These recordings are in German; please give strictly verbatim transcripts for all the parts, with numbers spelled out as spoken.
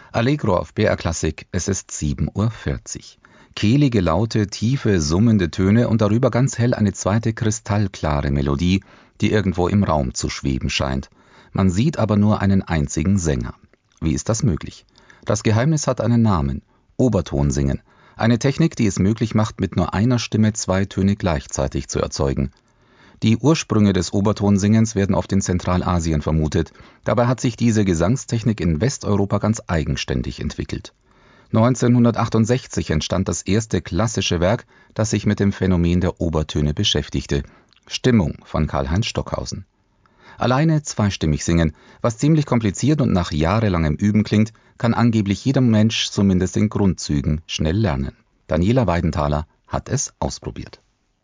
Allegro auf B R Klassik, es ist sieben Uhr vierzig. Kehlige Laute, tiefe, summende Töne und darüber ganz hell eine zweite kristallklare Melodie, die irgendwo im Raum zu schweben scheint. Man sieht aber nur einen einzigen Sänger. Wie ist das möglich? Das Geheimnis hat einen Namen: Obertonsingen. Eine Technik, die es möglich macht, mit nur einer Stimme zwei Töne gleichzeitig zu erzeugen. Die Ursprünge des Obertonsingens werden oft in Zentralasien vermutet. Dabei hat sich diese Gesangstechnik in Westeuropa ganz eigenständig entwickelt. neunzehnhundertachtundsechzig entstand das erste klassische Werk, das sich mit dem Phänomen der Obertöne beschäftigte: Stimmung von Karl-Heinz Stockhausen. Alleine zweistimmig singen, was ziemlich kompliziert und nach jahrelangem Üben klingt, kann angeblich jeder Mensch zumindest in Grundzügen schnell lernen. Daniela Weidenthaler hat es ausprobiert.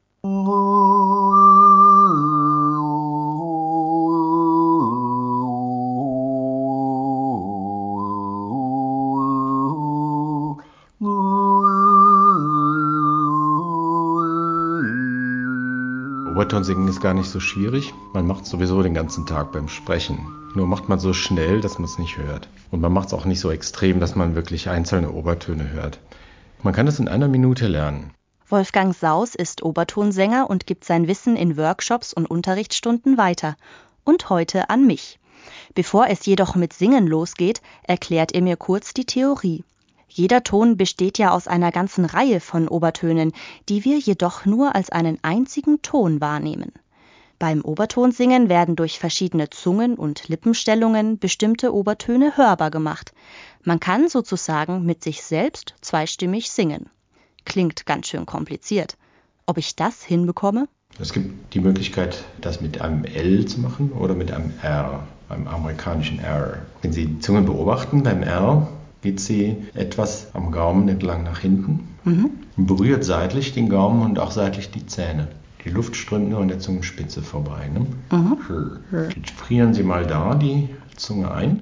Obertonsingen ist gar nicht so schwierig. Man macht es sowieso den ganzen Tag beim Sprechen. Nur macht man so schnell, dass man es nicht hört. Und man macht es auch nicht so extrem, dass man wirklich einzelne Obertöne hört. Man kann es in einer Minute lernen. Wolfgang Saus ist Obertonsänger und gibt sein Wissen in Workshops und Unterrichtsstunden weiter. Und heute an mich. Bevor es jedoch mit Singen losgeht, erklärt er mir kurz die Theorie. Jeder Ton besteht ja aus einer ganzen Reihe von Obertönen, die wir jedoch nur als einen einzigen Ton wahrnehmen. Beim Obertonsingen werden durch verschiedene Zungen- und Lippenstellungen bestimmte Obertöne hörbar gemacht. Man kann sozusagen mit sich selbst zweistimmig singen. Klingt ganz schön kompliziert. Ob ich das hinbekomme? Es gibt die Möglichkeit, das mit einem L zu machen oder mit einem R, einem amerikanischen R. Wenn Sie die Zunge beobachten, beim R geht sie etwas am Gaumen entlang nach hinten, mhm. berührt seitlich den Gaumen und auch seitlich die Zähne. Die Luft strömt nur an der Zungenspitze vorbei. Ne? Mhm. Jetzt frieren Sie mal da die Zunge ein.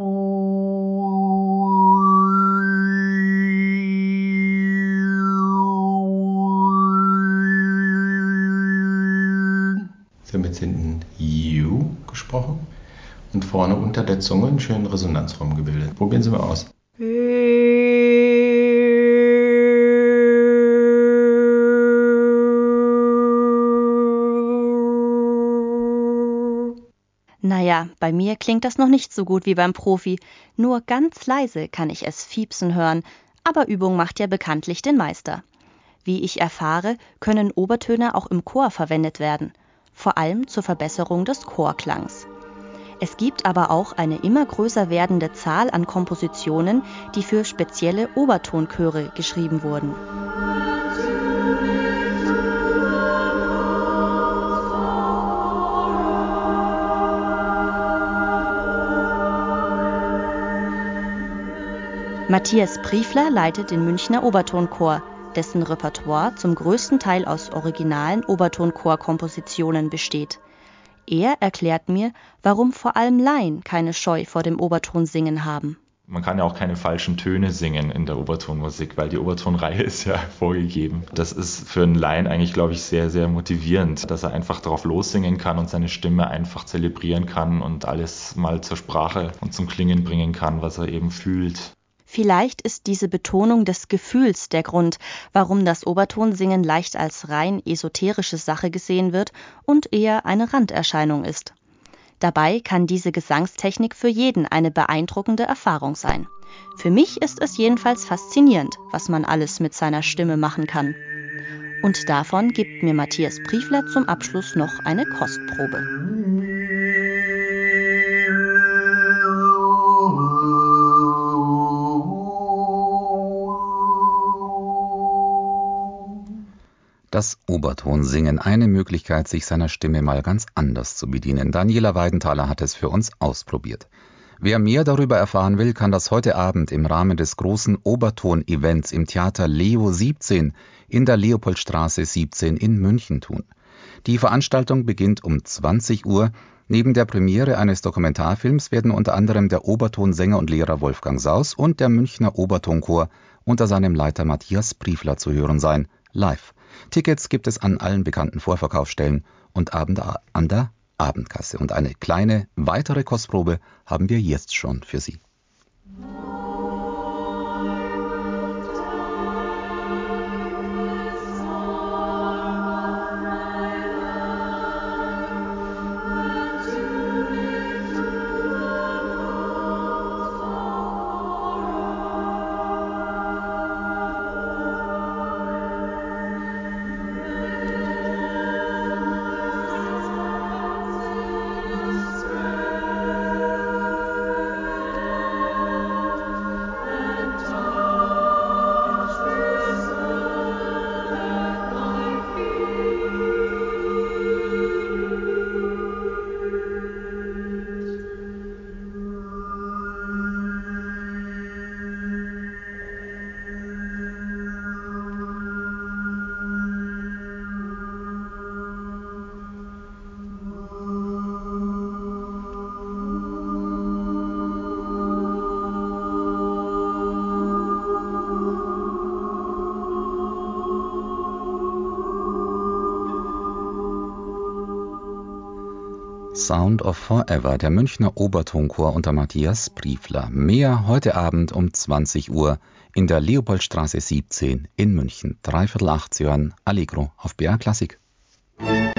Sie haben jetzt hinten You gesprochen und vorne unter der Zunge einen schönen Resonanzraum gebildet. Probieren Sie mal aus. Naja, bei mir klingt das noch nicht so gut wie beim Profi. Nur ganz leise kann ich es fiepsen hören, aber Übung macht ja bekanntlich den Meister. Wie ich erfahre, können Obertöne auch im Chor verwendet werden, vor allem zur Verbesserung des Chorklangs. Es gibt aber auch eine immer größer werdende Zahl an Kompositionen, die für spezielle Obertonchöre geschrieben wurden. Matthias Priefler leitet den Münchner Obertonchor, dessen Repertoire zum größten Teil aus originalen Obertonchor-Kompositionen besteht. Er erklärt mir, warum vor allem Laien keine Scheu vor dem Obertonsingen haben. Man kann ja auch keine falschen Töne singen in der Obertonmusik, weil die Obertonreihe ist ja vorgegeben. Das ist für einen Laien eigentlich, glaube ich, sehr, sehr motivierend, dass er einfach drauf lossingen kann und seine Stimme einfach zelebrieren kann und alles mal zur Sprache und zum Klingen bringen kann, was er eben fühlt. Vielleicht ist diese Betonung des Gefühls der Grund, warum das Obertonsingen leicht als rein esoterische Sache gesehen wird und eher eine Randerscheinung ist. Dabei kann diese Gesangstechnik für jeden eine beeindruckende Erfahrung sein. Für mich ist es jedenfalls faszinierend, was man alles mit seiner Stimme machen kann. Und davon gibt mir Matthias Priefler zum Abschluss noch eine Kostprobe. Das Obertonsingen, eine Möglichkeit, sich seiner Stimme mal ganz anders zu bedienen. Daniela Weidenthaler hat es für uns ausprobiert. Wer mehr darüber erfahren will, kann das heute Abend im Rahmen des großen Oberton-Events im Theater Leo siebzehn in der Leopoldstraße siebzehn in München tun. Die Veranstaltung beginnt um zwanzig Uhr. Neben der Premiere eines Dokumentarfilms werden unter anderem der Obertonsänger und Lehrer Wolfgang Saus und der Münchner Obertonchor unter seinem Leiter Matthias Priefler zu hören sein, live. Tickets gibt es an allen bekannten Vorverkaufsstellen und an der Abendkasse. Und eine kleine weitere Kostprobe haben wir jetzt schon für Sie. Sound of Forever, der Münchner Obertonchor unter Matthias Briefler. Mehr heute Abend um zwanzig Uhr in der Leopoldstraße siebzehn in München. Dreiviertel acht, Sie hören Allegro auf B R Klassik.